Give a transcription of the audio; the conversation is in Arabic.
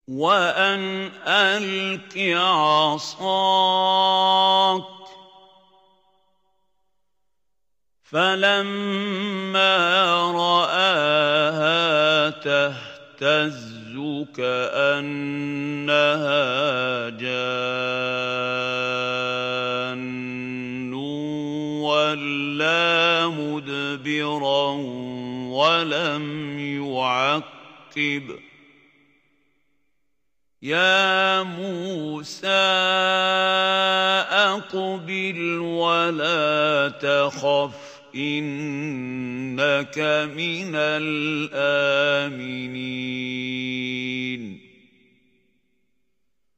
وَأَنْ أَلْقِ عَصَاكَ ۖ فَلَمَّا رَآهَا تَهْتَزُّ كَأَنَّهَا جَانٌّ وَلَّىٰ مُدْبِرًا وَلَمْ يُعَقِّبْ ۚ يَا مُوسَىٰ أَقْبِلْ وَلَا تَخَفْ إِنَّكَ مِنَ الْآمِنِينَ